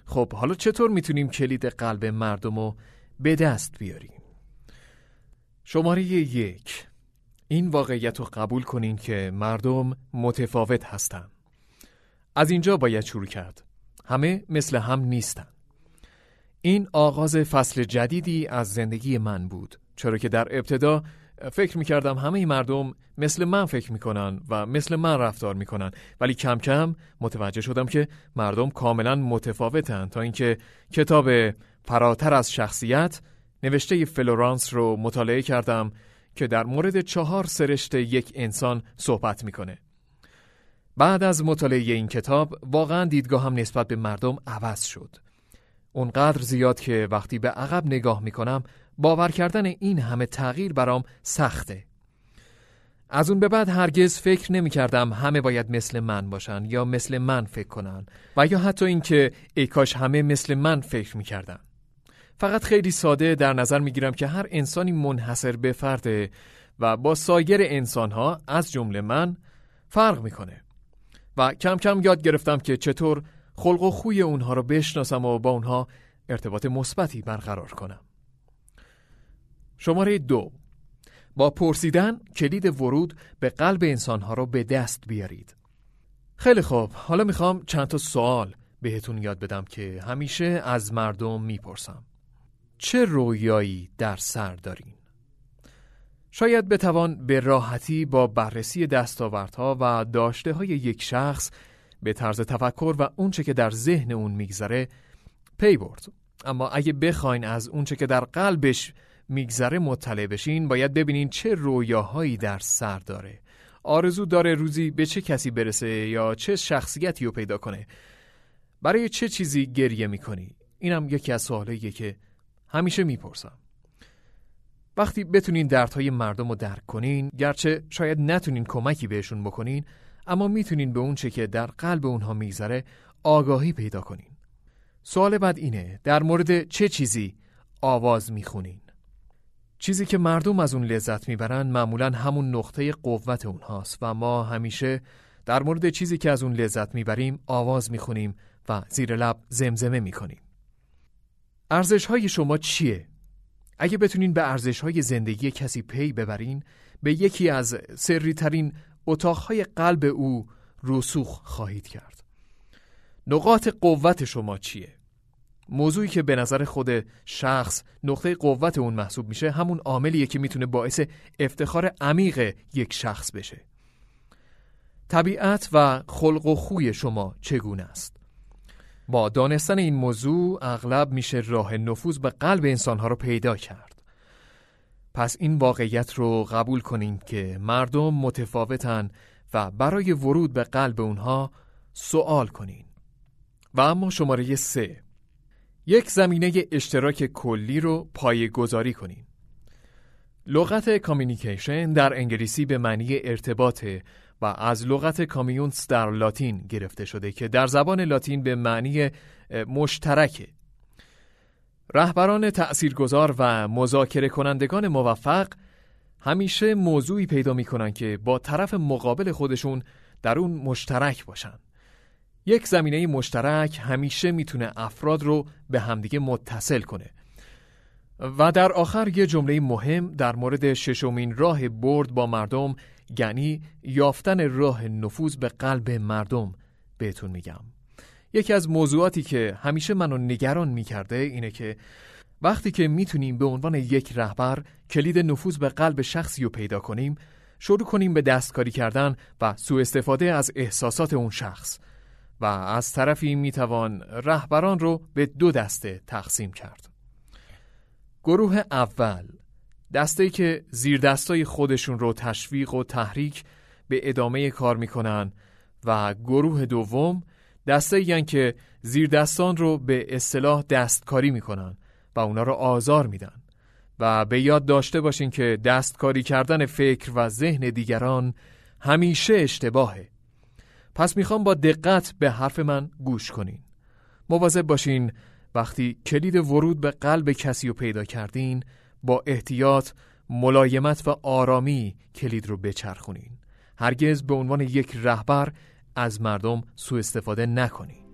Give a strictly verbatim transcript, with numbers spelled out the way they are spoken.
خب حالا چطور میتونیم کلید قلب مردم رو به دست بیاریم؟ شماره یک، این واقعیت رو قبول کنین که مردم متفاوت هستن. از اینجا باید شروع کرد. همه مثل هم نیستن. این آغاز فصل جدیدی از زندگی من بود، چرا که در ابتدا فکر میکردم همه مردم مثل من فکر میکنن و مثل من رفتار میکنن، ولی کم کم متوجه شدم که مردم کاملا متفاوتن، تا اینکه کتاب فراتر از شخصیت نوشته فلورانس رو مطالعه کردم که در مورد چهار سرشت یک انسان صحبت میکنه. بعد از مطالعه این کتاب واقعا دیدگاهم نسبت به مردم عوض شد. اونقدر زیاد که وقتی به عقب نگاه میکنم باور کردن این همه تغییر برام سخته. از اون به بعد هرگز فکر نمی کردم همه باید مثل من باشن یا مثل من فکر کنن و یا حتی این که ای کاش همه مثل من فکر می کردن. فقط خیلی ساده در نظر می گیرم که هر انسانی منحصر به فرده و با سایر انسانها از جمله من فرق می کنه و کم کم یاد گرفتم که چطور خلق و خوی اونها رو بشناسم و با اونها ارتباط مثبتی برقرار کنم. شماره دو، با پرسیدن کلید ورود به قلب انسانها رو به دست بیارید. خیلی خوب، حالا میخوام چند تا سوال بهتون یاد بدم که همیشه از مردم میپرسم. چه رویایی در سر دارین؟ شاید بتوان به راحتی با بررسی دستاوردها و داشته‌های یک شخص به طرز تفکر و اونچه که در ذهن اون میگذره پی برد. اما اگه بخواین از اونچه که در قلبش میگذره مطلع بشین، باید ببینین چه رویاهایی در سر داره. آرزو داره روزی به چه کسی برسه یا چه شخصیتی رو پیدا کنه. برای چه چیزی گریه میکنی؟ اینم یکی از سوالاییه که همیشه میپرسم. وقتی بتونین دردهای مردم رو درک کنین، گرچه شاید نتونین کمکی بهشون بکنین، اما میتونین به اون چه که در قلب اونها میگذره آگاهی پیدا کنین. سوال بعد اینه، در مورد چه چیزی آواز میخونین؟ چیزی که مردم از اون لذت میبرن معمولاً همون نقطه قوت اونهاست و ما همیشه در مورد چیزی که از اون لذت میبریم آواز میخونیم و زیر لب زمزمه میکنیم. ارزش‌های شما چیه؟ اگه بتونین به ارزش‌های زندگی کسی پی ببرین، به یکی از سری ترین اتاق‌های قلب او رسوخ خواهید کرد. نقاط قوت شما چیه؟ موضوعی که به نظر خود شخص نقطه قوت اون محسوب میشه همون عاملیه که میتونه باعث افتخار عمیق یک شخص بشه. طبیعت و خلق و خوی شما چگونه است؟ با دانستن این موضوع اغلب میشه راه نفوذ به قلب انسانها رو پیدا کرد. پس این واقعیت رو قبول کنین که مردم متفاوتن و برای ورود به قلب اونها سوال کنین. و اما شماره سه، یک زمینه اشتراک کلی رو پایه‌گذاری کنین. لغت کامیونیکیشن در انگلیسی به معنی ارتباطه و از لغت کامیونس در لاتین گرفته شده که در زبان لاتین به معنی مشترکه. رهبران تأثیرگذار و مذاکره کنندگان موفق همیشه موضوعی پیدا میکنن که با طرف مقابل خودشون در اون مشترک باشن. یک زمینه مشترک همیشه میتونه افراد رو به همدیگه متصل کنه. و در آخر یه جمله مهم در مورد ششمین راه برد با مردم، یعنی یافتن راه نفوذ به قلب مردم بهتون میگم. یکی از موضوعاتی که همیشه منو نگران میکرده اینه که وقتی که میتونیم به عنوان یک رهبر کلید نفوذ به قلب شخصی رو پیدا کنیم، شروع کنیم به دستکاری کردن و سوء استفاده از احساسات اون شخص. و از طرفی میتوان رهبران رو به دو دسته تقسیم کرد. گروه اول، دسته‌ای که زیر دستای خودشون رو تشویق و تحریک به ادامه کار میکنن و گروه دوم، دسته‌ای هستند که زیر دستان رو به اصطلاح دستکاری میکنن و اونا رو آزار میدن. و به یاد داشته باشین که دستکاری کردن فکر و ذهن دیگران همیشه اشتباهه. پس میخوام با دقت به حرف من گوش کنین. مواظب باشین وقتی کلید ورود به قلب کسی رو پیدا کردین، با احتیاط، ملایمت و آرامی کلید رو بچرخونین. هرگز به عنوان یک رهبر از مردم سوء استفاده نکنین.